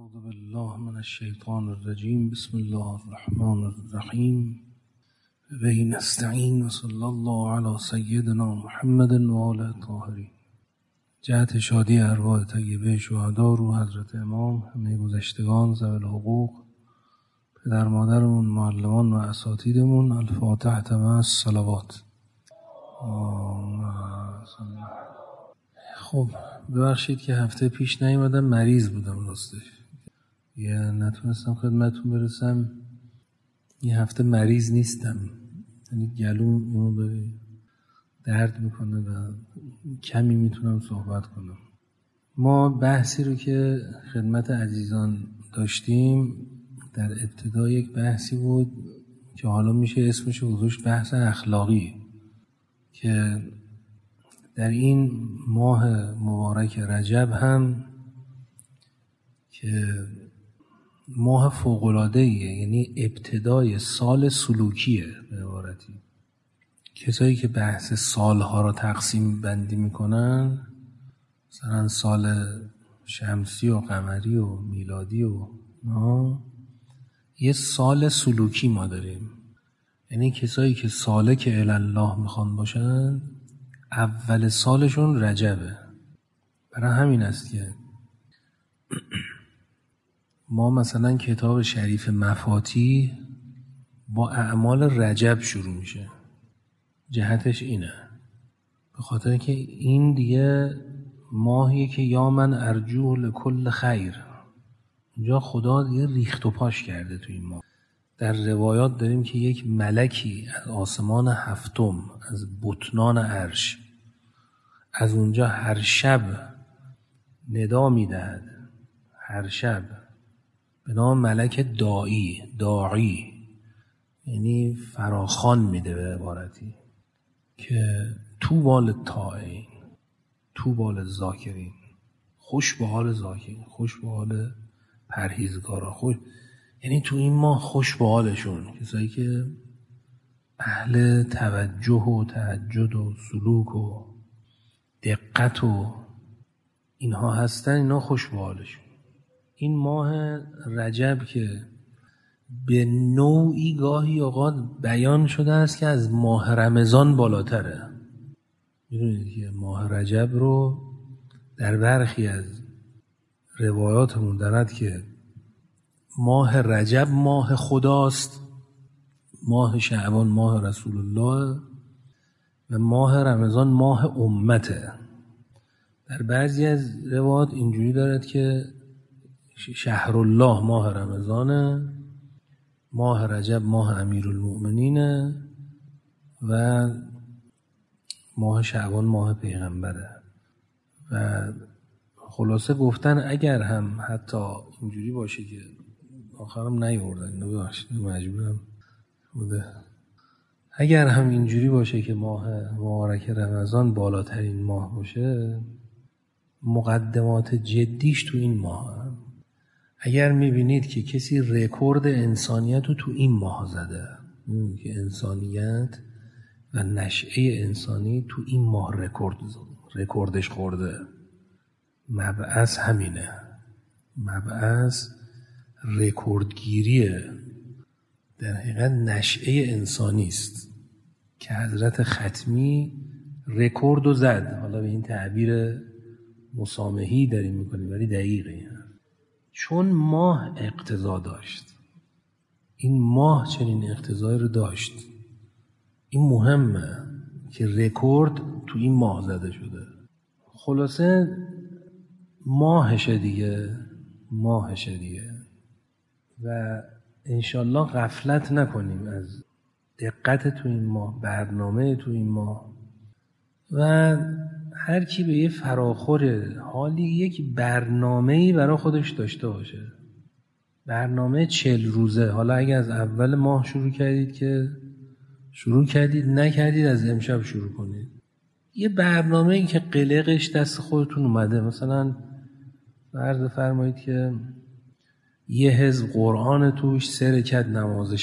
اعوذ بالله من الشیطان الرجیم. بسم الله الرحمن الرحیم. به نستعین و صلی الله علی سیدنا محمد و آله الطاهرین. جهت شادی ارواح طیبه شهدا، روح حضرت امام، همه گذشتگان ذوی الحقوق، پدر مادرمون، معلمان و اساتیدمون، الفاتحه و الصلوات. خب ببخشید که هفته پیش نیومدم، مریض بودم راستش، نتونستم خدمتتون برسم. این هفته مریض نیستم، یعنی گلوم اینو داره درد میکنه و کمی میتونم صحبت کنم. ما بحثی رو که خدمت عزیزان داشتیم در ابتدا یک بحثی بود که حالا میشه اسمش رو گذاشت بحث اخلاقی، که در این ماه مبارک رجب هم که ماه فوق‌العاده‌ایه، یعنی ابتدای سال سلوکیه به عبارتی. کسایی که بحث سالها رو تقسیم بندی میکنن، مثلا سال شمسی و قمری و میلادی و یه سال سلوکی ما داریم، یعنی کسایی که سالک الله میخوان باشن اول سالشون رجبه. برای همین است که ما مثلا کتاب شریف مفاتیح با اعمال رجب شروع میشه. جهتش اینه، به خاطر که این دیگه ماهیه که یا من ارجو لکل خیر، اونجا خدا دیگه ریخت و پاش کرده تو این ماه. در روایات داریم که یک ملکی از آسمان هفتم، از بطنان عرش، از اونجا هر شب ندا میدهد، هر شب، به نام ملک داعی، یعنی فراخوان میده به عبارتی، که طوبی للطائعین، طوبی للذاکرین، خوش به حال ذاکرین، خوش به حال پرهیزگارا، خوش، یعنی تو این ماه خوش به حالشون، کسایی که اهل توجه و تهجد و سلوک و دقت و اینها هستن، اینا خوش به حالشون. این ماه رجب که به نوعی گاهی اوقات بیان شده است که از ماه رمضان بالاتره. میدونید که ماه رجب رو در برخی از روایاتمون دارد که ماه رجب ماه خداست، ماه شعبان ماه رسول الله و ماه رمضان ماه امته. در بعضی از روایات اینجوری دارد که شهر الله ماه رمضانه، ماه رجب ماه امیرالمؤمنینه و ماه شعبان ماه پیغمبره. و خلاصه گفتن اگر هم حتی اینجوری باشه که آخرم نیوردن، اینو ببخشید مجبورم بوده، اگر هم اینجوری باشه که ماه مبارک رمضان بالاترین ماه باشه، مقدمات جدیش تو این ماه هم. اگر میبینید که کسی رکورد انسانیت رو تو این ماه زده، که انسانیت و نشأه انسانی تو این ماه رکوردش خورده، مبعث همینه، مبعث رکوردگیریه، در حقیقت نشأه انسانی است که حضرت ختمی رکوردو زد. حالا به این تعبیر مسامحی داریم میکنیم ولی دقیقه، چون ماه اقتضا داشت، این ماه چنین اقتضایی رو داشت. این مهمه که رکورد تو این ماه زده شده. خلاصه ماهشه دیگه و انشالله غفلت نکنیم از دقت تو این ماه، برنامه تو این ماه، و هر کی به یه فراخور حالی یک برنامه‌ای برای خودش داشته باشه. برنامه 40 روزه. حالا اگه از اول ماه شروع کردید نکردید، از امشب شروع کنید. یه برنامه‌ای که قلقش دست خودتون اومده، مثلا فرض فرمایید که یه حزب قرآن توش، 3 رکعت نماز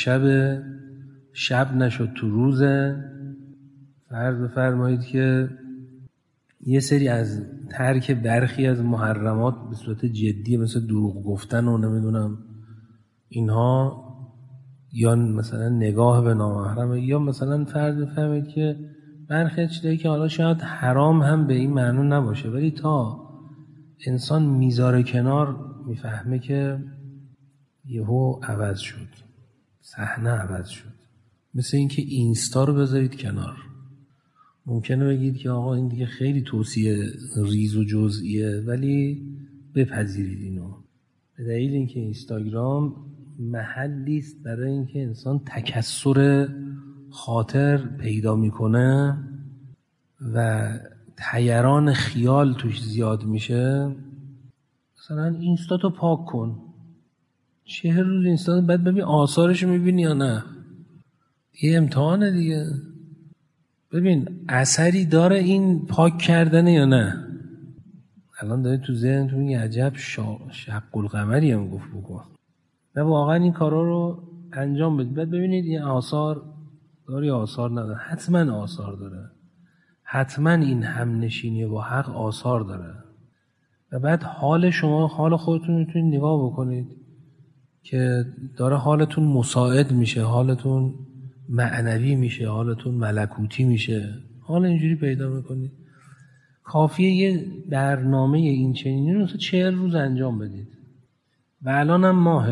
شب نشد تو روزه. فرض فرمایید که یه سری از ترک برخی از محرمات به صورت جدی مثل دروغ گفتن و نمیدونم اینها، یا مثلا نگاه به نامحرم، یا مثلا فرد بفهمید که برخی چیزایی که حالا شاید حرام هم به این معنی نباشه، ولی تا انسان میذاره کنار میفهمه که یهو عوض شد، صحنه عوض شد. مثل اینکه اینستا رو بذارید کنار، ممکنه بگید که آقا این دیگه خیلی توصیه ریز و جزئیه، ولی بپذیرید اینو، به دلیل اینکه اینستاگرام محلی است برای اینکه انسان تکثر خاطر پیدا میکنه و طیران خیال توش زیاد میشه. مثلا اینستا تو پاک کن، 40 روز اینستا بعد ببین آثارش میبینی یا نه. یه امتحانه دیگه، ببین اثری داره این پاک کردنه یا نه. الان داره تو ذهنتون یه عجب شق القمری هم گفت بکن، نه واقعا این کارا رو انجام بدید، بعد ببینید این آثار داره یا آثار نداره. حتما آثار داره، حتما این همنشینی با حق آثار داره. و بعد حال شما، حال خودتون میتونید نگاه بکنید که داره حالتون مساعد میشه، حالتون معنوی میشه، حالتون ملکوتی میشه، حال اینجوری پیدا میکنید. کافیه یه برنامه این چنینی رو 40 روز انجام بدید. و الانم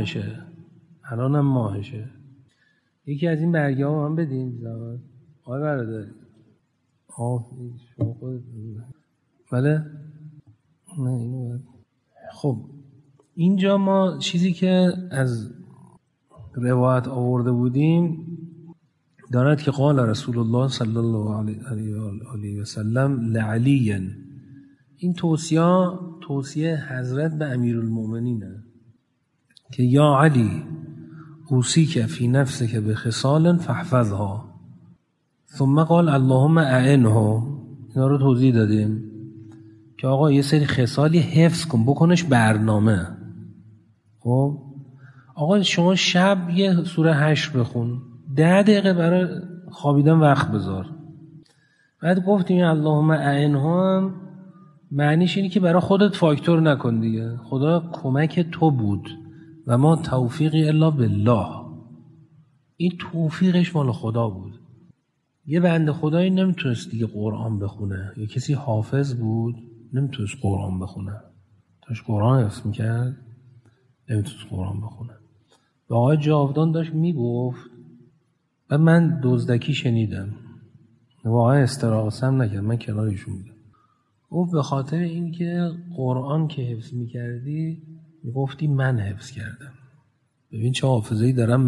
ماهشه. یکی از این برگه ها هم بدین زمان. آقای برادر شما خود بله؟ نه اینو باید. خب اینجا ما چیزی که از روایت آورده بودیم دارد که قال رسول الله صلی الله علیه و سلم لعلی، این توصیه حضرت به امیرالمؤمنینه که یا علی اوصیک فی نفسک بخصال فاحفظها، ثم قال اللهم اعنه. اینا رو توضیح دادیم که آقا یه سری خصالی حفظ کن، بکنش برنامه. خب آقا شما شب یه سوره 8 بخون، 10 دقیقه برای خوابیدن وقت بذار. بعد گفتیم اللهم اعنه هم معنیش اینه که برای خودت فاکتور نکن دیگه، خدا کمک تو بود و ما توفیقی الا بالله. این توفیقش مال خدا بود. یه بنده خدایی نمیتونست دیگه قرآن بخونه، یه کسی حافظ بود نمیتونست قرآن بخونه، داشت قرآن حفظ میکرد نمیتونست قرآن بخونه. و آقای جاودان داشت میگفت و من دزدکی شنیدم، واقعا استراحتم نکرد، من کنارشون بودم. او به خاطر اینکه قرآن که حفظ میکردی میگفتی من حفظ کردم. ببین چه حافظه‌ای دارم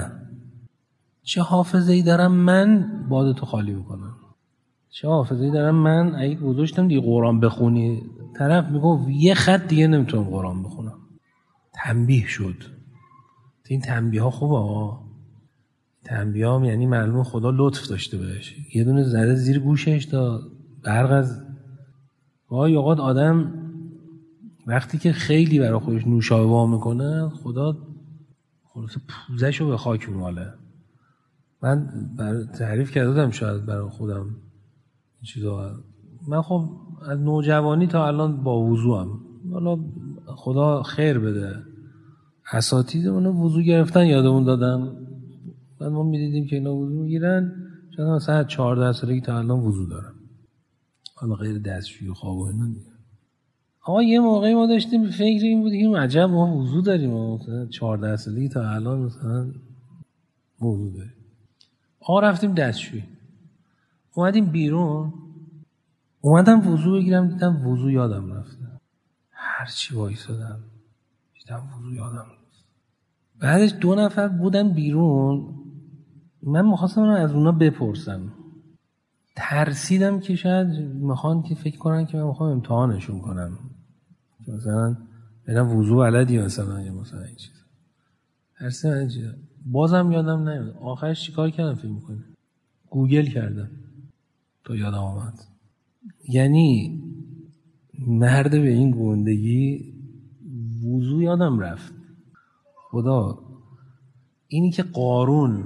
من، بادتو خالی بکنم. چه حافظه‌ای دارم من، اگه گذاشتم دیگه قرآن بخونی، طرف میگفت یه خط دیگه نمیتونم قرآن بخونم. تنبیه شد. این تنبیه ها خوبه ها. تنبیه ها یعنی معلومه خدا لطف داشته بهش، یه دونه ذره زیر گوشش تا برق از گاهی اوقات آدم وقتی که خیلی برای خودش نوشابه میکنه خدا خلاص پوزشو به خاک ماله. من تعریف کردم شاید برای خودم این چیزا. من خب از نوجوانی تا الان با وضوام، حالا خدا خیر بده اساتیدمون وضو گرفتن یادمون دادن، بعد ما میدیدیم که اینا وضو میگیرن، چون مثلا 14 سالگی تا الان وضو دارم، حالا غیر دستشویی و خواب و اینا دیگه. آقا یه موقعی ما داشتیم فکر این بود که عجب ما وضو داریم، مثلا 14 سالگی تا الان مثلا وضو داریم. آقا رفتیم دستشویی، اومدیم بیرون، اومدم وضو بگیرم، دیدم وضو یادم رفته. هرچی وایسادم دیدم وضو یادم رفته. بعدش 2 نفر بودن بیرون، من می‌خواستم از اونا بپرسم، ترسیدم که شاید میخوان که فکر کنن که من میخوام امتحانشون کنم، مثلا برم وضو بلدی مثلا یا مثلا این چیز. ترسیدم این چیز. بازم یادم نمیاد. آخرش چیکار کردم فکر میکنه؟ گوگل کردم تا یادم آمد. یعنی مرد به این گندگی وضو یادم رفت. خدا اینی که قارون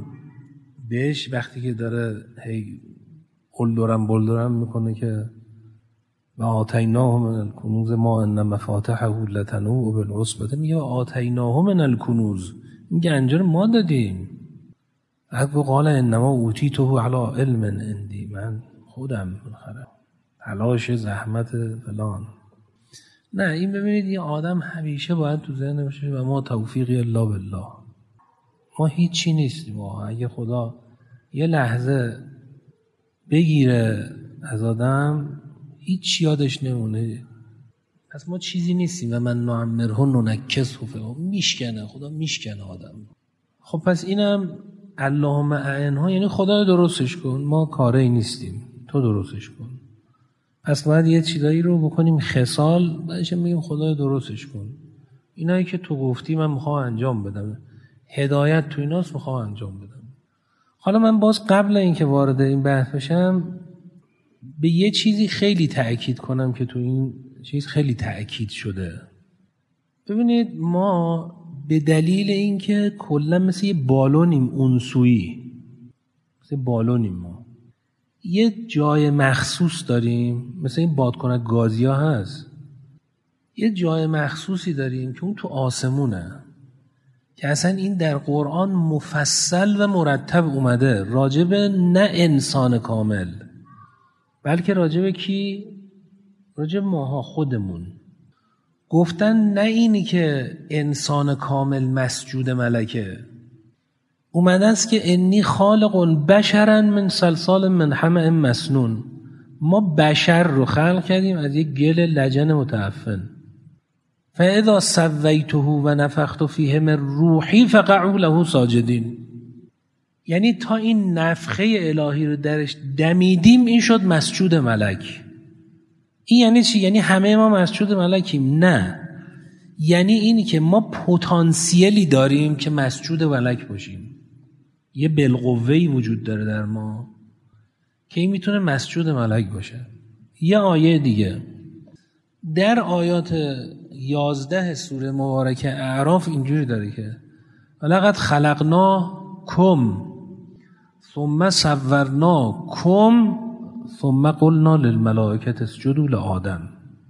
بهش وقتی که داره هی بلدرم میکنه که و آتیناه من الکنوز ما ان مفاتحه لتنوء بالعصبة. میگه آتیناه من الکنوز، این گنجا رو ما دادیم. بعد قال انما اوتیته علی علم عندی، من خودم بالاخره تلاش زحمت فلان. نه، این ببینید یه آدم همیشه باید تو ذهن باشه و ما توفیقی الا بالله. ما هیچی نیستیم. اگه خدا یه لحظه بگیره از آدم هیچ یادش نمونه. پس ما چیزی نیستیم و من نعمره ننکسه میشکنه، خدا میشکنه آدم. خب پس اینم اللهم اعنها، یعنی خدا درستش کن، ما کاری نیستیم، تو درستش کن. پس باید یه چیزایی رو بکنیم خصال، بعدش میگیم خدا درستش کن. اینایی که تو گفتی من میخوام انجام بدم، هدایت تو ایناست، میخوام انجام بدم. حالا من باز قبل اینکه وارد این بحث بشم به یه چیزی خیلی تأکید کنم که تو این چیز خیلی تأکید شده. ببینید ما به دلیل اینکه کلا مثل یه بالونیم اونسویی، مثل بالونیم، ما یه جای مخصوص داریم، مثل این بادکنک گازی ها هست، یه جای مخصوصی داریم که اون تو آسمونه، که اصلا این در قرآن مفصل و مرتب اومده راجب نه انسان کامل، بلکه راجب کی؟ راجب ماها خودمون. گفتن نه اینی که انسان کامل مسجود ملکه، اومده است که انی خالق بشرا من صلصال من حمأ مسنون، ما بشر رو خلق کردیم از یک گل لجن متعفن. فاذا سویته و نفخت فیه من روحی فقعوا له ساجدین. یعنی تا این نفخه الهی رو درش دمیدیم این شد مسجود ملک. این یعنی چی؟ یعنی همه ما مسجود ملکیم؟ نه، یعنی اینی که ما پتانسیلی داریم که مسجود ملک باشیم. یه بالقوه‌ای وجود داره در ما که این میتونه مسجود ملک باشه. یه آیه دیگه در آیات 11 سوره مبارکه اعراف اینجوری داره که ولقد خلقناکم ثم صورناکم ثم قلنا للملائکه اسجدوا لآدم.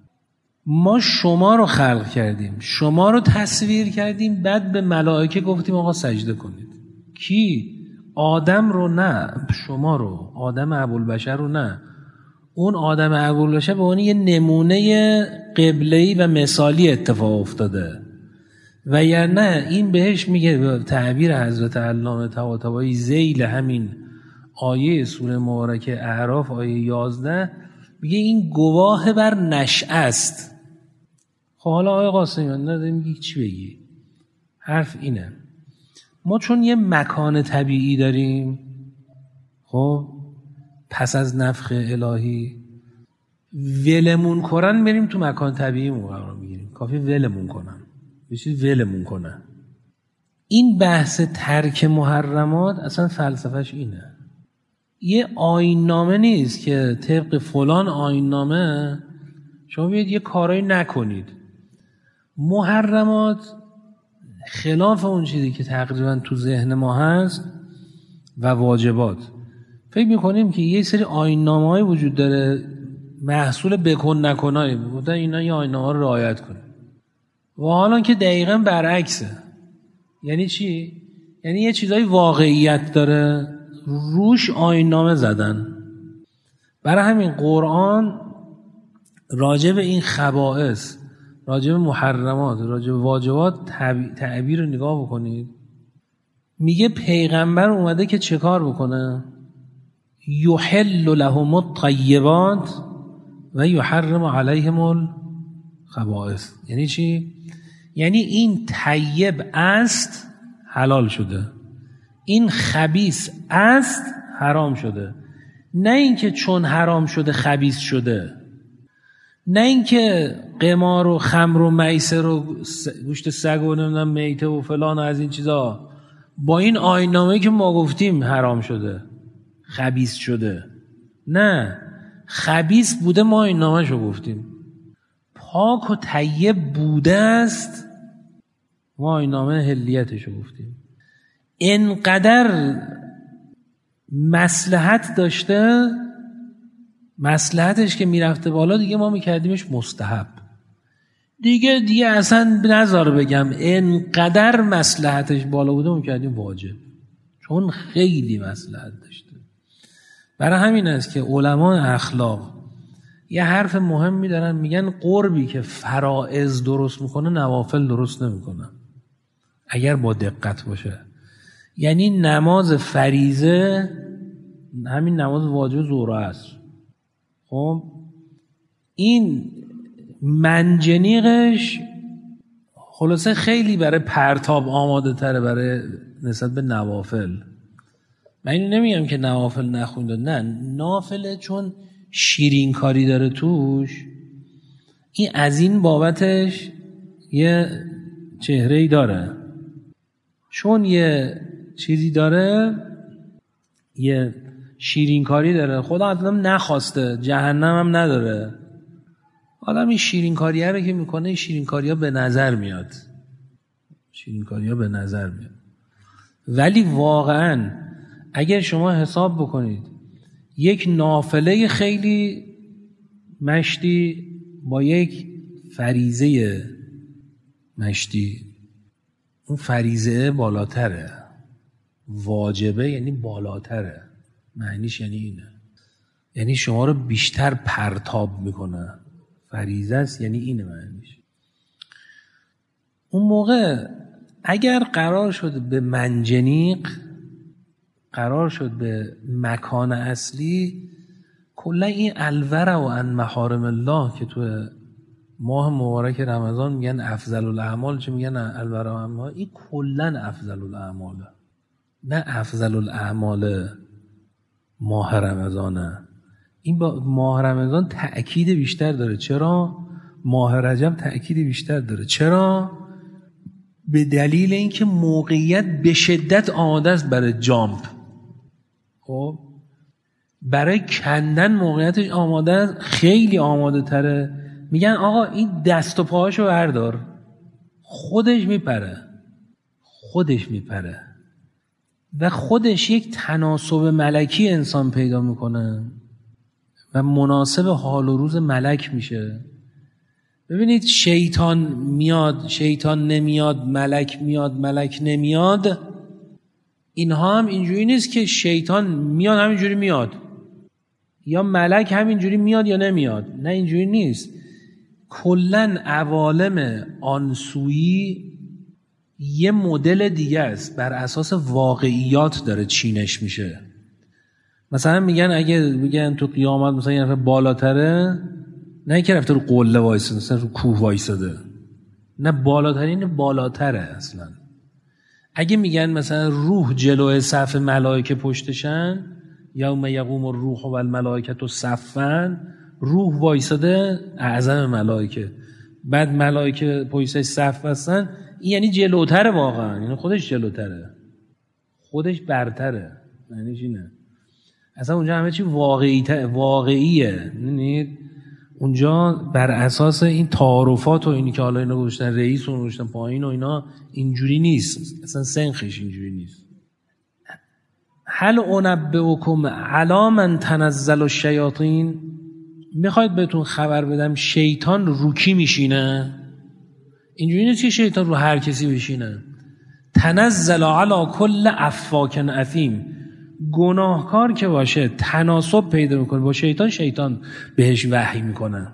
ما شما رو خلق کردیم، شما رو تصویر کردیم، بعد به ملائکه گفتیم آقا سجده کنید. کی؟ آدم رو نه، شما رو، آدم ابوالبشر رو نه. اون آدم ابوالبشر به اون یه نمونه قبله‌ای و مثالی اتفاق افتاده و یا نه این بهش میگه به تعبیر حضرت علامه طباطبایی ذیل همین آیه سوره مبارکه اعراف آیه 11 میگه این گواه بر نشأه است. خب حالا آقای قاسمی نداری میگی چی بگی؟ حرف اینه ما چون یه مکان طبیعی داریم، خب پس از نفخ الهی ولمون کنن بریم تو مکان طبیعی قرار میگیریم، کافی ولمون کنن، بشید ولمون کنن. این بحث ترک محرمات اصلا فلسفهش اینه، یه آیین‌نامه نیست که طبق فلان آیین‌نامه شما بیاید یه کارایی نکنید. محرمات خلاف اون چیزی که تقریبا تو ذهن ما هست و واجبات. فکر میکنیم که یه سری آیین‌نامه‌های وجود داره محصول بکن نکنایی، بودن اینا یه آیین‌نامه‌ها رو رعایت کنید و حالا که دقیقاً برعکسه. یعنی چی؟ یعنی یه چیزای واقعیت داره روش آیین‌نامه زدن. برای همین قرآن راجع به این خبائث، راجع به محرمات، راجع به واجبات تعبیر رو نگاه بکنید. میگه پیغمبر اومده که چه کار بکنه؟ یحل لهم الطیبات و یحرم علیهم الخبائث. یعنی چی؟ یعنی این طیب است حلال شده، این خبیث است حرام شده. نه اینکه چون حرام شده خبیث شده، نه اینکه قمار و خمر و میسر و گوشت سگ و نمیدونم میته و فلان و از این چیزا با این آیین‌نامه‌ای که ما گفتیم حرام شده خبیث شده. نه، خبیث بوده ما این نامه‌شو گفتیم، پاک و طیب بوده است ما این نامه هلیتشو گفتیم. انقدر مصلحت داشته مصلحتش که میرفته بالا دیگه ما میکردیمش مستحب. دیگه اصلا نذار بگم انقدر مصلحتش بالا بوده میکردیم واجب، چون خیلی مصلحت داشته. برای همین است که علمای اخلاق یه حرف مهمی دارن، میگن قربی که فرائض درست میکنه نوافل درست نمیکنه اگر با دقت باشه. یعنی نماز فریضه، همین نماز واجب ظهر است، خب این منجنیقش خلاصه خیلی برای پرتاب آماده تره برای نسبت به نوافل. من اینو نمیگم که نوافل نخونید، نه، نافله چون شیرین کاری داره توش، این از این بابتش یه چهره‌ای داره، چون یه چیزی داره، یه شیرین کاری داره، خدا آدم نخواسته، جهنم هم نداره. آدم این شیرین کاریه رو که میکنه، شیرین کاریا به نظر میاد، ولی واقعا اگر شما حساب بکنید یک نافله خیلی مشتی با یک فریضه مشتی، اون فریضه بالاتره، واجبه یعنی بالاتره، معنیش یعنی اینه، یعنی شما رو بیشتر پرتاب میکنه. فریضه است یعنی اینه معنیش. اون موقع اگر قرار شد به منجنیق، قرار شد به مکان اصلی، کلا این الورع و عن محارم الله که تو ماه مبارک رمضان میگن افضل الاعمال، چه میگن الورع و عن محارم، این کلا افضل الاعماله، نه افضل الاعمال ماه رمضانه. این با ماه رمضان تأکید بیشتر داره. چرا؟ ماه رجب تأکید بیشتر داره. چرا؟ به دلیل اینکه موقعیت به شدت آماده است برای جامپ، خب برای کندن موقعیتش آماده است، خیلی آماده تره. میگن آقا این دست و پاهاشو بردار، خودش میپره و خودش یک تناسب ملکی انسان پیدا میکنه و مناسب حال و روز ملک میشه. ببینید شیطان میاد، شیطان نمیاد، ملک میاد، ملک نمیاد. اینها هم اینجوری نیست که شیطان میاد همینجوری میاد یا ملک همینجوری میاد یا نمیاد، نه اینجوری نیست. کلن عوالم آنسویی یه مدل دیگه است، بر اساس واقعیات داره چینش میشه. مثلا میگن اگه میگن تو قیامت مثلا یه نفر بالاتره، نه که رفته رو قله وایساده، مثلا رو کوه وایساده، نه بالاترین بالاتره اصلا. اگه میگن مثلا روح جلوی صف ملائکه پشتشن، یوم یقوم الروح و الملائکه صفا، روح وایساده اعظم ملائکه، بعد ملائکه پشتش صف هستن، این یعنی جلوتره، واقعا یعنی خودش جلوتره، خودش برتره، یعنی اینه. اصلا اونجا همه چی واقعیه، یعنی اونجا بر اساس این تعارفات و اینی که حالا اینا گذاشتن رئیس و گذاشتن پایین و اینا، اینجوری نیست، اصلا سنخش اینجوری نیست. هل انبئکم علی من تنزل الشیاطین، میخواید بهتون خبر بدم شیطان رو کی میشینه؟ اینجوری نیست که شیطان رو هر کسی بشینه. تنزل علی کل افاک اثیم، گناهکار که باشه تناسب پیدا میکنه با شیطان، شیطان بهش وحی میکنه.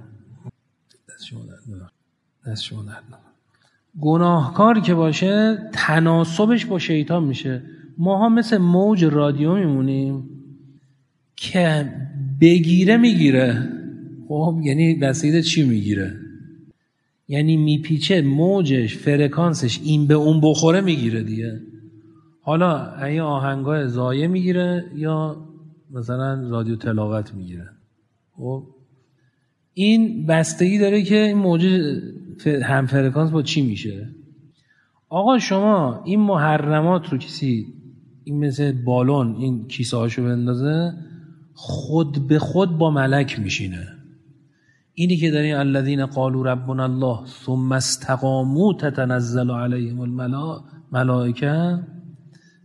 دست شما درد نکنه. گناهکار که باشه تناسبش با شیطان میشه. ماها مثل موج رادیو میمونیم که بگیره میگیره. خب یعنی بسیده چی میگیره؟ یعنی میپیچه موجش، فرکانسش این به اون بخوره میگیره دیگه. حالا این آهنگای زایه میگیره یا مثلا رادیو تلاوت میگیره. خب این بستگی داره که این موج هم فرکانس با چی میشه. آقا شما این محرمات رو کسی این مثل بالون این کیسه هاشو بندازه، خود به خود با ملک میشینه. اینی که دارین الذین قالوا ربنا الله ثم استقاموا تتنزل علیهم الملائکه،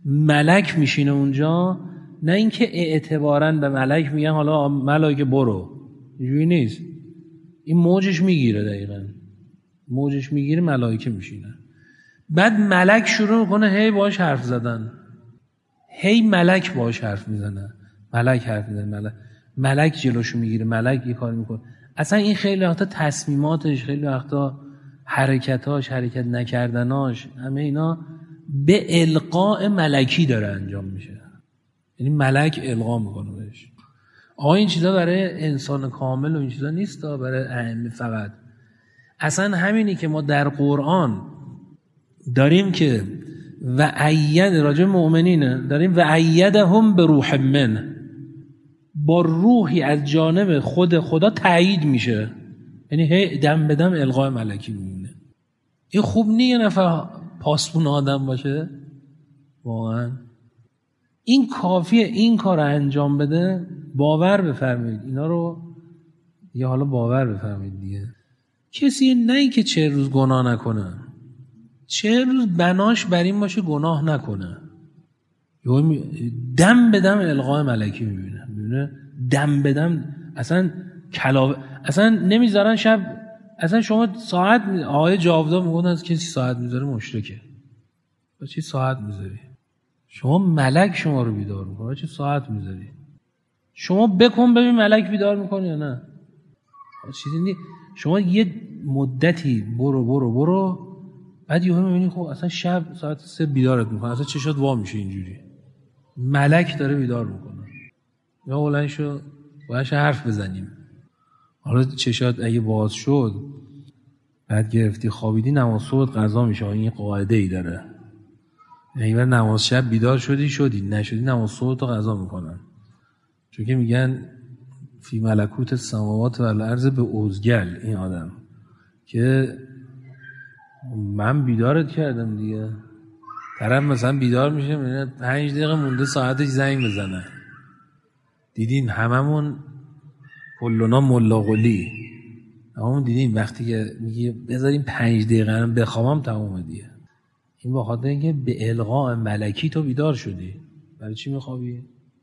ملک میشینه اونجا. نه اینکه اعتباراً به ملک میگن حالا ملائکه برو، اینجوری نیست. این موجش میگیره، دقیقاً موجش میگیره، ملائکه میشینن. بعد ملک شروع میکنه هی باهاش حرف زدن، هی ملک باهاش حرف میزنه، ملک حرف میزنه، ملک جلوشو میگیره، ملک یه کار میکنه. اصلا این خیلی وقتا تصمیماتش، خیلی وقتا حرکتاش، حرکت نکردناش، همه اینا به القاء ملکی داره انجام میشه. یعنی ملک القا میکنه بهش. آقا این چیزا برای انسان کامل و این چیزا نیست، برای ائمه فقط. اصلا همینی که ما در قرآن داریم که و اید راجع مؤمنینه داریم و ایدهم به روح من، با روحی از جانب خود خدا تایید میشه. یعنی هی دم به دم القای ملکی میمونه. این خوب نیه نفر پاسبون آدم باشه واقعا. این کافیه این کار انجام بده. باور بفرمایید اینا رو، یا حالا باور بفرمایید دیگه، کسی نه این که 40 روز گناه نکنه، 40 روز بناش بر این باشه گناه نکنه، دم به دم القای ملکی میبینه، دم به دم. اصلا اصلا نمیذارن شب. اصلا شما ساعت آقای جاودان میگن از کسی ساعت میذاره مشرکه. با چی ساعت میذاری؟ شما ملک شما رو بیدار میکنه، چه ساعت میذاری؟ شما بکن ببین ملک بیدار میکنه یا نه. چیزی نیست. شما یه مدتی برو بعد یهو میبینی خب اصلا شب ساعت 3 بیدارت میکنه، اصلا چشات وا میشه اینجوری، ملک داره بیدار میکنه. یا بلند شو باهاش حرف بزنیم. حالا چشات اگه باز شد بعد گرفتی خوابیدی، نماز صبح قضا میشه. این قاعده ای داره، یعنی بر نماز شب بیدار شدی نشدی نماز صبح تو قضا میکنن. چون که میگن فی ملکوت السماوات و الارض به اوزگل، این آدم که من بیدارت کردم دیگه. طرف مثلا بیدار میشه میبینه 5 دقیقه مونده ساعتش زنگ بزنه. دیدین هممون کلنا ملا قلی، هممون دیدین وقتی که میگه بذاریم 5 دقیقه هم بخوابم تمومه دیگه. این با خاطر اینکه به القاء ملکی تو بیدار شدی. برای چی میخوابی؟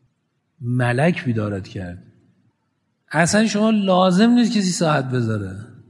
ملک بیدارت کرد. اصلا شما لازم نیست کسی ساعت بذاره،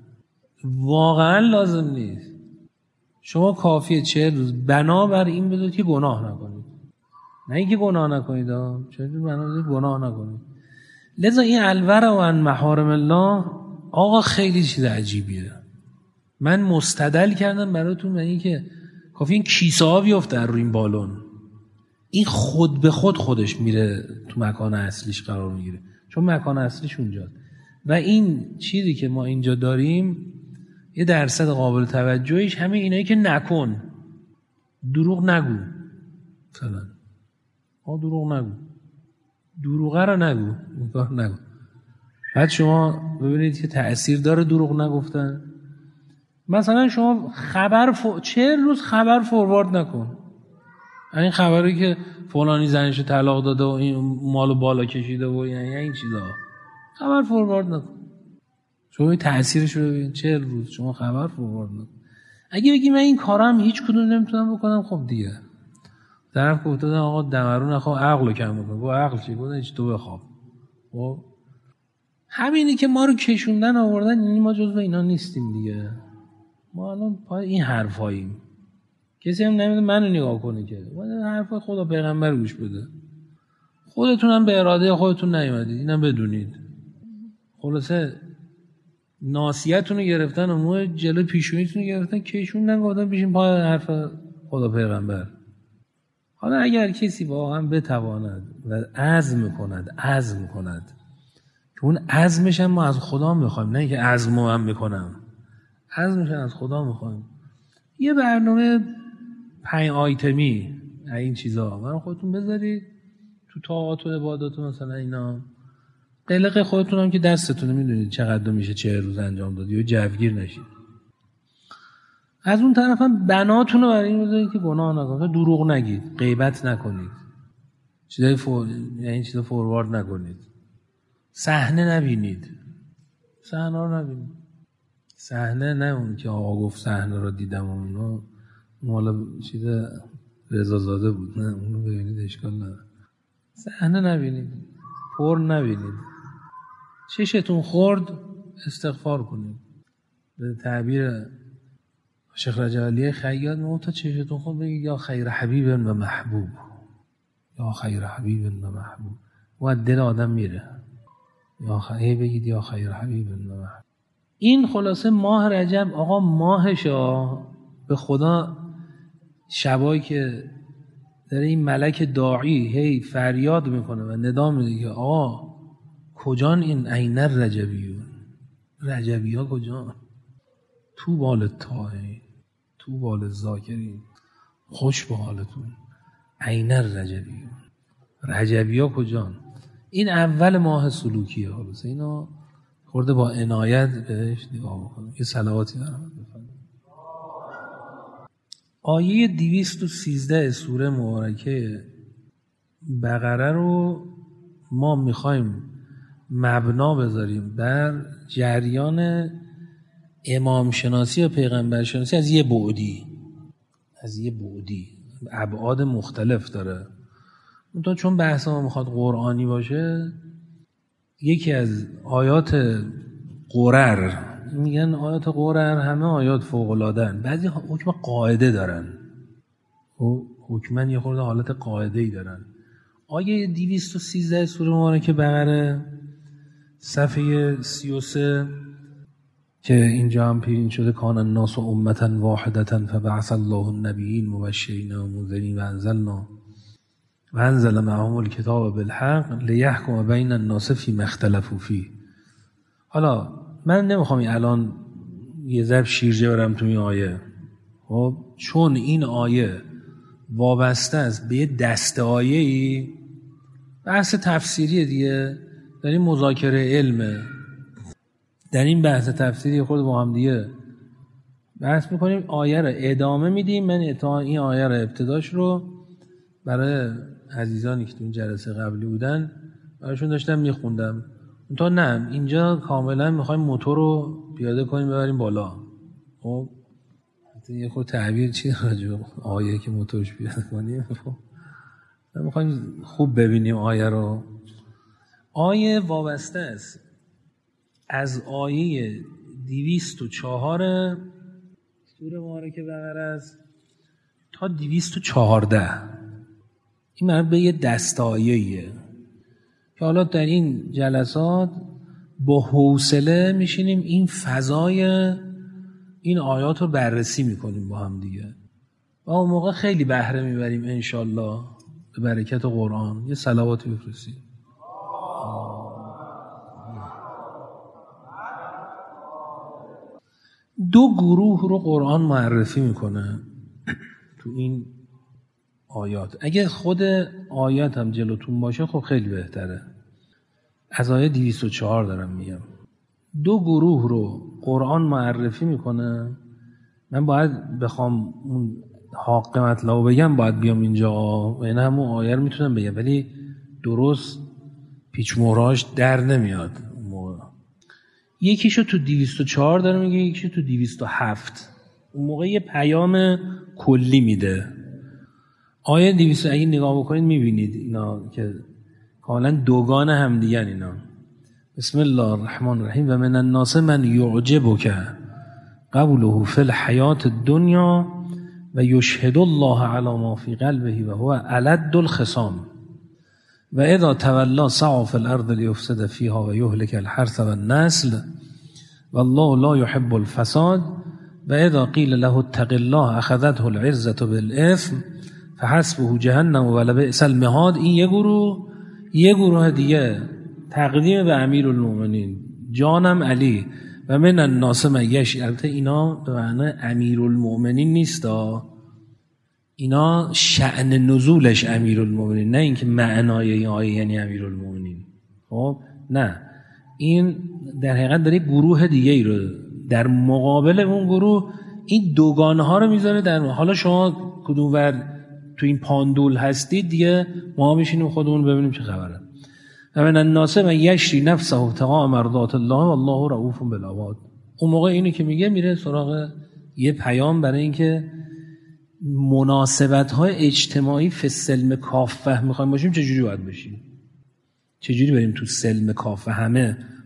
واقعا لازم نیست. شما کافیه 40 روز بنابر این بذارید که گناه نکنید. نه اینکه گناه نکنید، چرا بنابر گناه نکنید. لذا این الورع و عن محارم الله آقا خیلی چیز عجیبیه. من مستدل کردم براتون، یعنی که کافی این کیسه ها بیفته روی این بالون، این خود به خودش میره تو مکان اصلیش قرار میگیره، چون مکان اصلیش اونجاست. و این چیزی که ما اینجا داریم یه درصد قابل توجهیش همه اینایی که نکن، دروغ نگو، مثلا دروغ نگو، دروغه رو نگو، این کار نگو. بعد شما ببینید که تأثیر داره دروغ نگفتن. مثلا شما 40 روز خبر فوروارد نکن. این خبری که فلانی زنش طلاق داده و این مالو بالا کشیده و یعنی این چیزا، خبر فوروارد نکن. شما این تأثیرش رو ببین. 40 روز شما خبر فوروارد نکن. اگه بگی من این کارم هیچ کدوم نمیتونم بکنم، خب دیگه طرف گفته آقا دمرو نخواه عقلو کم بکن. با عقل چی گفتن؟ هیچ تو بخواب. خب همینی که ما رو کشوندن آوردن، یعنی ما جزو اینا نیستیم دیگه. ما الان پای این حرفاییم. کسی هم نمیده منو نگاه کنه که حرف خدا پیغمبر گوش بده. خودتون هم به اراده خودتون نیومدید، اینم بدونید. خلاصه ناصیتون رو گرفتن و مو جلو پیشونیتون رو گرفتن، کشوندن گفتن بشین پای حرف خدا پیغمبر. حالا اگر کسی واقعا بتواند و عزم کند که اون عزمش هم ما از خدا میخوایم، نه که عزمو هم میکنم، عزمش از خدا میخوایم. یه برنامه 5 آیتمی این چیزا من خودتون بذارید تو طاعات و عبادات مثلا اینا. قلق خودتون هم که دستتونه، میدونید چقدر میشه 40 روز انجام داد، یا جوگیر نشید. از اون طرف هم بناتون رو برای این بذارید که گناه نکنید، دروغ نگید، غیبت نکنید، یعنی چیزا فوروارد نکنید، صحنه نبینید، صحنه رو نبینید. صحنه نه اون که آقا گفت صحنه رو دیدم و اونو مالا چیز رضازاده بود، نه اونو ببینید اشکال نداره. صحنه نبینید، پر نبینید. چشتون خورد استغفار کنید. به تعبیر شیخ رجب علی خیاط میگه تا چشتون خورد بگید یا خیر حبیب و محبوب، یا خیر حبیب و محبوب. و دل آدم میره. یا خیر بگید یا خیر حبیب و محبوب. این خلاصه ماه رجب آقا ماهشا به خدا شبایی که داره این ملک داعی هی فریاد میکنه و ندا میده که آقا کجان این عین رجبیون، رجبی ها کجان؟ تو بال تاهی تو بال ذاکرین خوش به حالتون عین رجبیون، رجبی ها کجان؟ این اول ماه سلوکیه. حالا اینا خورده با عنایت بهش نگاه بکنم. یه صلواتی دارم بفرمایید. آیه 213 سوره مبارکه بقره رو ما میخوایم مبنا بذاریم بر جریان امام شناسی و پیغمبر شناسی از یه بعدی ابعاد مختلف داره. منتها چون بحث ما میخواد قرآنی باشه، یکی از آیات قرر، میگن آیات قرر همه آیات فوق‌العاده‌اند، بعضی حکم قاعده دارن، حکمن یه خورده حالت قاعده‌ای دارن. آیه 213 سوره مبارکه بقره صفحه 33 که اینجا هم پیرین شده کان الناس امة واحدة فبعث الله النبیین مبشرین و منذرین و انزل معهم الکتاب بالحق لیحکم بین الناس فیما اختلفوا فیه. حالا من نمیخوام الان یه ضرب شیرجه برم تو این آیه، خب چون این آیه وابسته است به یه دسته آیه‌ای، بحث تفسیری دیگه، داریم مذاکره علمه، در این بحث تفسیری خود با هم دیگه بحث میکنیم، آیه رو ادامه میدیم. من این آیه رو ابتداش رو برای عزیزانی که تو این جلسه قبلی بودن براشون داشتم میخوندم. تا نه اینجا کاملا میخوایم موتور رو پیاده کنیم ببریم بالا. خب یه خود تعبیر چی راجع آیه که موتورش پیاده کنیم، خب میخوایم خوب ببینیم آیه رو. آیه وابسته است از آیه 204 سوره مبارکه بقره است تا 214. این مربوط به یه دسته آیه‌ایه که حالا در این جلسات با حوصله میشینیم این فضای این آیات رو بررسی میکنیم با هم دیگه و اون موقع خیلی بهره میبریم انشالله به برکت قرآن. یه صلواتی بفرستیم. دو گروه رو قرآن معرفی میکنه تو این آیات. اگه خود آیات هم جلوتون باشه خب خیلی بهتره. از آیه 204 دارم میگم. دو گروه رو قرآن معرفی میکنه. من باید بخوام اون حق مطلب بگم باید بیام اینجا و این همون آیه رو میتونم بگم ولی درست پیچ مهراش در نمیاد. یکیشو تو 204 داره میگه، یکیشو تو 207. اون موقع یه پیام کلی میده. آیه 200 اگه نگاه بکنید میبینید اینا که کاملا دوگان هم دیگه اینا. بسم الله الرحمن الرحیم و من الناس من یعجبک قوله فی الحیات الدنیا و یشهد الله علی ما فی قلبه و هو الد الخصام و اذا تولا سعى فی الارض لیفسد فیها و یهلک الحرث و النسل والله لا يحب الفساد و اذا قیل له اتق الله اخذته العزة بالاثم فحسبه جهنم ولبئس المهاد. این یه گروه دیگه تقدیم به امیرالمومنین جانم علی و من الناس من یشی. البته اینا به معنی امیرالمومنین نیست، اینا شأن نزولش امیرالمومنین، نه اینکه معنای این آیه یعنی امیرالمومنین. خب نه، این در حقیقت داره گروه دیگه ای رو در مقابل اون گروه این دوگانه ها رو میذاره. در حالا شما کدوم ور تو این پاندول هستید دیگه ما میشینیم خودمون ببینیم چه خبره. من الناس من یشری نفسه ابتغاء مرضات الله والله رؤوف بالعباد. اون موقع اینو که میگه سراغ یه پیام برای اینکه مناسبت‌های اجتماعی فی السلم کافه میخوایم باشیم چجوری باید بشیم، چجوری بریم تو سلم کافه همه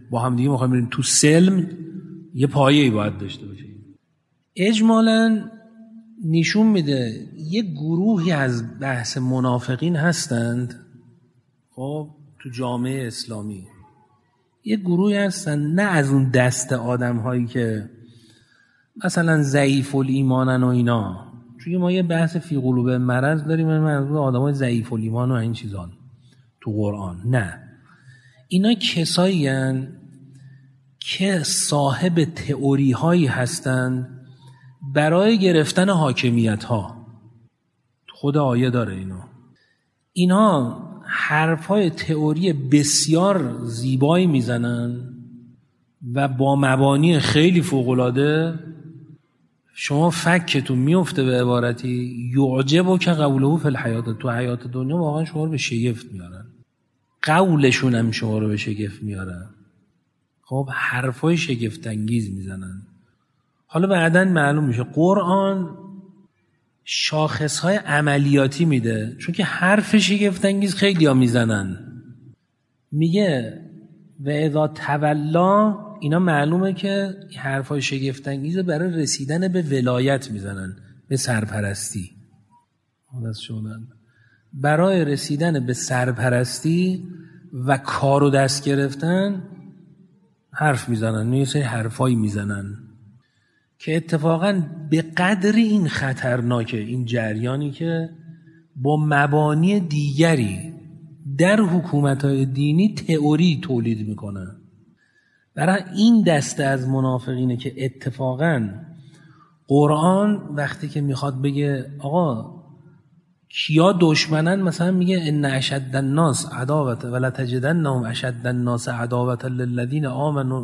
با هم دیگه میخوایم بریم تو سلم، یه پایه‌ای باید داشته باشه. اجمالاً نشون میده یه گروهی از بحث منافقین هستند خب تو جامعه اسلامی، یه گروهی هستند نه از اون دست آدم هایی که مثلا ضعیف الایمانن و اینا، چون ما یه بحث فی قلوب مرض داریم، منظور آدمای ضعیف الایمان و این چیزان تو قرآن. نه، اینا کسایی هستند که صاحب تئوری هایی هستند برای گرفتن حاکمیت ها. خود آیه داره اینا حرفای تئوری بسیار زیبایی میزنن و با مبانی خیلی فوق‌العاده. شما فکتون میفته به عبارتی یعجب که قوله فی الحیات، تو حیات دنیا واقعا شما رو به شگفت میارن، قولشون هم شما رو به شگفت میارن. خب حرفای شگفت انگیز میزنن. حالا بعداً معلوم میشه قرآن شاخصهای عملیاتی میده، چون که حرف شگفت انگیز خیلی ها میزنن. میگه و اذا تولا، اینا معلومه که حرفای شگفت انگیز برای رسیدن به ولایت میزنن، به سرپرستی. برای رسیدن به سرپرستی و کارو دست گرفتن حرف میزنن، یه سری حرفایی میزنن که اتفاقاً به قدر این خطرناکه این جریانی که با مبانی دیگری در حکومت‌های دینی تئوری تولید میکنه. برای این دسته از منافقینه که اتفاقاً قرآن وقتی که میخواد بگه آقا کیا دشمنن، مثلا میگه ان اشد الناس عداوه ولا تجدنهم اشد الناس عداوه للذین آمنوا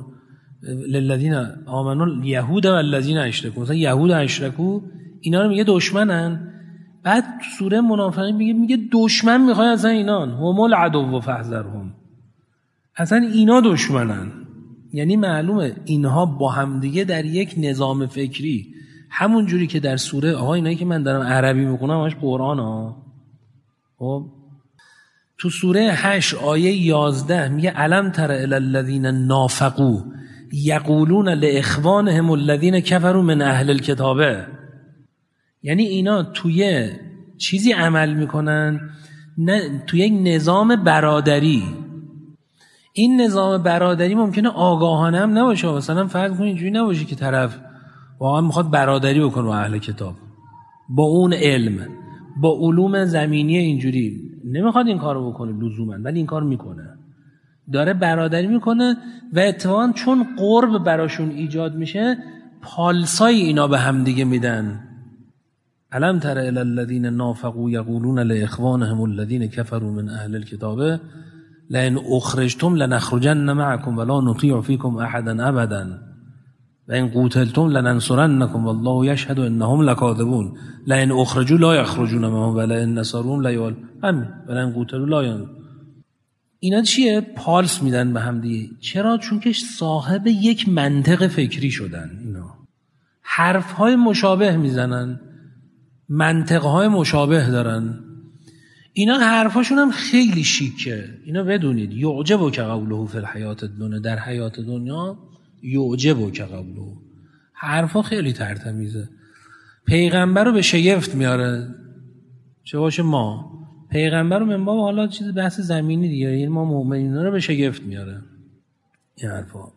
الیهود والذین اشرکوا. مثلا یهود اشرکو اینا رو میگه دشمنن. بعد سوره منافقین میگه دشمن میخواد اصلا اینان هم العدو فاحذرهم، اصلا اینا دشمنن. یعنی معلومه اینها با هم دیگه در یک نظام فکری، همون جوری که در سوره اینایی که من دارم عربی میخونم همش قرآن ها. خب تو سوره 8 آیه 11 میگه الم تر الی الذین نافقوا یقولون لاخوانهم الذین کفروا من اهل الکتابه. یعنی اینا توی چیزی عمل میکنن، نه توی یک نظام برادری. این نظام برادری ممکنه آگاهانه هم نباشه، مثلا فرض کنید اینجوری نباشه که طرف واقعا میخواد برادری بکنه با اهل کتاب، با اون علم، با علوم زمینی اینجوری نمیخواد این کارو بکنه لزوما، ولی این کارو میکنه، داره برادری میکنه و اتفاقا چون قرب براشون ایجاد میشه پالسای اینا به هم دیگه میدن. الم تر الی الذین نافقوا یقولون لاخوانهم الذین کفروا من اهل الکتاب لئن اخرجتم لنخرجن معکم ولا نطیع فیکم احدا ابدا و ان قوتلتم لننصرنکم والله یشهد انهم لکاذبون لئن اخرجوا لا یخرجون معهم ولئن نصروهم لا ولئن قوتلوا لا ینصرون. اینا چیه؟ پالس میدن به هم دیگه. چرا؟ چون که صاحب یک منطق فکری شدن. اینا حرفهای مشابه میزنن، منطقهای مشابه دارن. اینا حرفاشون هم خیلی شیکه. اینا بدونید یعجب که قوله فی الحیات الدنیا، در حیات دنیا یعجب که قوله، حرفا خیلی ترتمیزه. پیغمبر رو به شگفت میاره، چه باشه ما پیغمبر رو منباب حالا چیز بحث زمینی دیگه، یعنی ما مؤمنین رو به شگفت میاره این حرفا.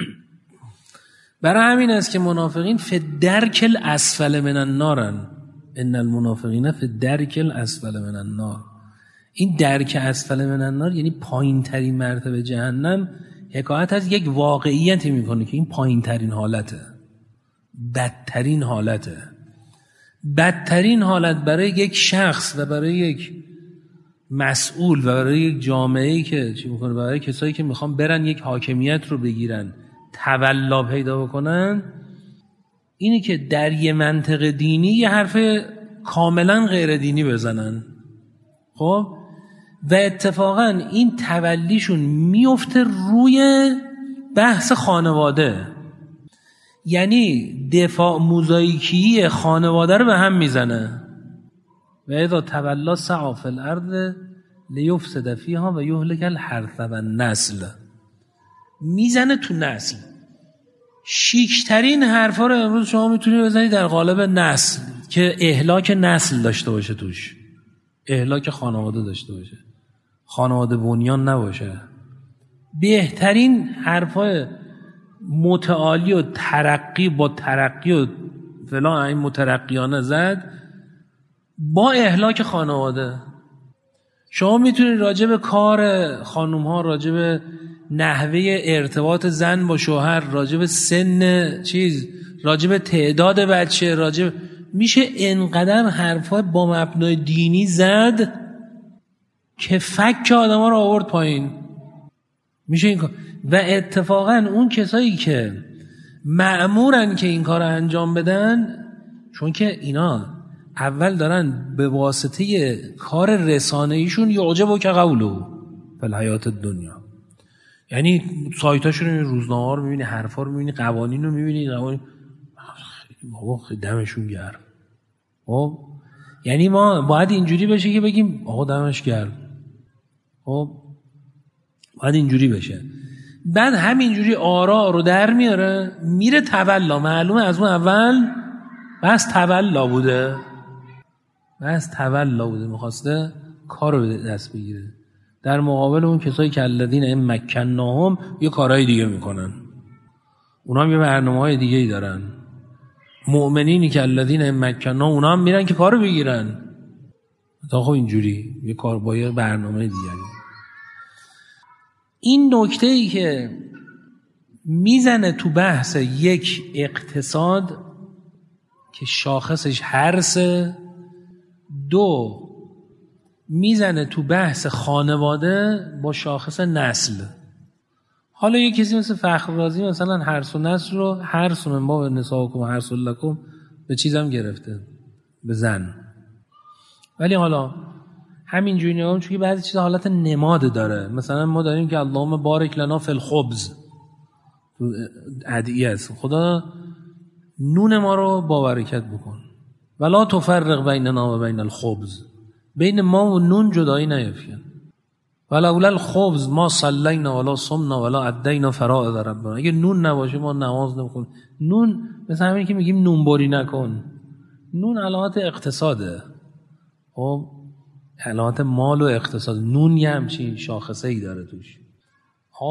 برای همین است که منافقین فی الدرک الاسفل من النارن، ان المنافقین فی الدرک الاسفل من النار. این درک اسفل من النار یعنی پایین ترین مرتبه جهنم، حکایت از یک واقعیتی میکنه که این پایین ترین حالته، بدترین حالته. بدترین حالت برای یک شخص و برای یک مسئول و برای یک جامعه‌ای که چی میکنه، برای کسایی که میخوان برن یک حاکمیت رو بگیرن، تولا پیدا بکنن، اینی که در یه منطق دینی یه حرف کاملا غیر دینی بزنن. خب و اتفاقا این تولیشون میفته روی بحث خانواده، یعنی دفاع موزاییکی خانواده رو به هم میزنه. و اذا تولا سعی فی الارض لیفسد فیها و یهلک الحرث والنسل. میزنه تو نسل. شیکترین حرفا رو امروز شما میتونید بزنید در قالب نسل که اهلاک نسل داشته باشه، توش اهلاک خانواده داشته باشه، خانواده بنیان نباشه. بهترین حرفای متعالی و ترقی با ترقی و فلان این مترقیانه زد با اهلاک خانواده. شما میتونید راجع به کار خانوم ها، راجع به نحوه ارتباط زن با شوهر، راجع به سن چیز، راجع به تعداد بچه، میشه انقدر حرفا با مبنای دینی زد که فک آدم ها رو آورد پایین. میشه این کار. و اتفاقا اون کسایی که مأمورن که این کار رو انجام بدن، چون که اینا اول دارن به واسطه کار رسانه‌ایشون یعجبو که قولو فی الحیات الدنیا، یعنی سایتاشون رو، روزنامه‌ها رو می‌بینی، حرفا رو می‌بینی، قوانین رو می‌بینی، بابا دمشون گرم. خب یعنی ما باید اینجوری بشه که بگیم آقا دمش گرم. خب باید اینجوری بشه. بعد همینجوری آرا رو در میاره، میره تولا. معلومه از اون اول بس تولا بوده، میخواسته کار رو به دست بگیره. در مقابل اون کسایی که الذین مکناهم یه کارهای دیگه میکنن، اونا هم یه برنامه‌های دیگه‌ای دارن. مؤمنینی که الذین مکناهم اونا هم میرن که کارو بگیرن. تا خب اینجوری یه کار با یه برنامه دیگری. این نکته‌ای که میزنه تو بحث یک اقتصاد که شاخصش حرسه، دو میزنه تو بحث خانواده با شاخص نسل. حالا یه کسی مثل فخررازی مثلا حرس و نسل رو حرس من باب نساءکم و حرس لکم به چیزم گرفته، به زن. ولی حالا همینجوری نگاه، چون بعضی چیزا حالت نماد داره. مثلا ما داریم که اللهم بارک لنا فی الخبز، تو ادعیه است خدا نون ما رو با برکت بکن، ولا تفرق بیننا و بین الخبز، بین ما و نون جدایی نیفکن، ولولا الخبز ما صلینا ولا صمنا ولا ادینا فرائض ربنا. اگه نون نباشه ما نماز نمیخونیم. نون مثل همین که میگیم نونبری نکن، نون علامت اقتصاده. خب علامت مال و اقتصاد. نون یه همچین شاخصه ای داره توش. ها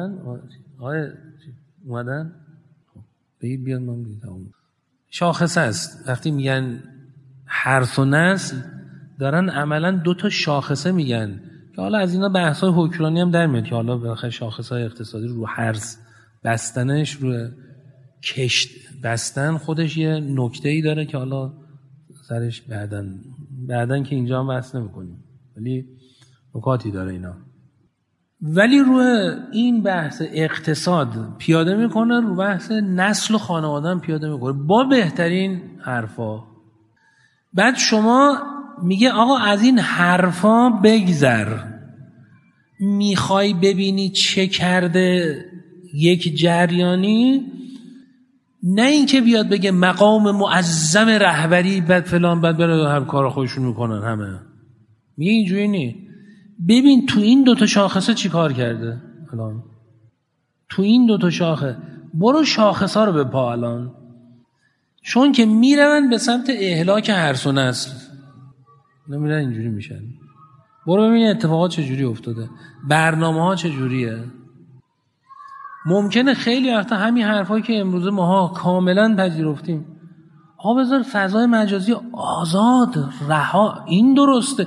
اومدن بگید بیاد من بگید. شاخصه است. وقتی میگن حرث و نسل دارن عملا دو تا شاخصه میگن که حالا از اینا بحث‌های حکمرانی هم در میاد که حالا بالاخره شاخص‌های اقتصادی رو حرث بستنش، رو کشت بستن خودش یه نکته‌ای داره که حالا سرش بعدن که اینجا هم بحث نمی‌کنیم، ولی نکاتی داره اینا. ولی روی این بحث اقتصاد پیاده میکنه، رو بحث نسل و خانواده هم پیاده میکنه با بهترین حرفا. بعد شما میگه آقا از این حرفا بگذر، میخوای ببینی چه کرده یک جریانی، نه اینکه بیاد بگه مقام معظم رهبری بعد فلان بعد بره هم کار خودشون میکنن همه. میگه اینجوری نی، ببین تو این دوتا شاخصه چی کار کرده الان، تو این دوتا شاخه برو شاخص ها رو بپا الان، چون که میرون به سمت اهلاک حرث و نسل، نمیرن اینجوری میشن. برو ببین اتفاقات چجوری افتاده، برنامه ها چجوریه. ممکنه خیلی وقتا همین حرفایی که امروز ماها کاملا پذیرفتیم، بذار فضای مجازی آزاد رها، این درسته.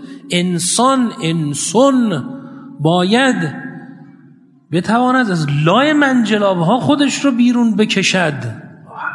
انسان باید بتواند از لای منجلابها خودش رو بیرون بکشد.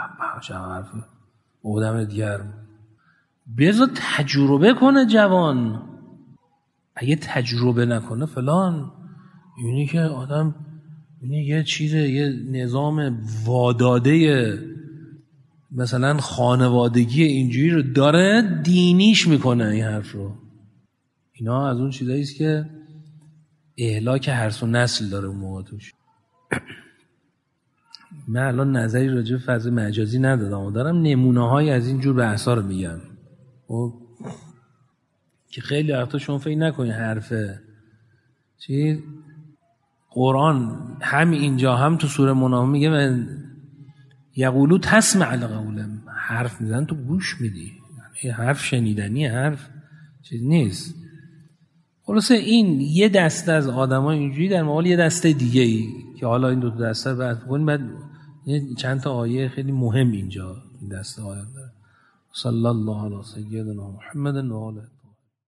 آدم دیگر بذار تجربه کنه جوان، اگه تجربه نکنه فلان، اینی که آدم یه چیزه، یه نظام واداده مثلا خانوادگی اینجوری رو داره دینیش میکنه این حرف رو. اینا از اون چیزایی است که اهلاک حرث و نسل داره اون موقع توش. من الان نظری راجع به فضای مجازی ندادم، دارم نمونه‌های از این جور بحثا رو میگم که خیلی وقتا شما فکر نکنید حرفه چی قرآن هم اینجا هم تو سوره منافقون میگه من یقولو تسمع لقولهم، حرف میزن تو گوش میدی، یعنی حرف شنیدنی، حرف چیز نیست. خلاصه این یه دسته از آدمای اینجوری در مقابل یه دسته دیگه ای که حالا این دو دسته بعد بگیم، بعد چند تا آیه خیلی مهم اینجا این دسته آیه داره. صلی الله علی سیدنا محمد و آله.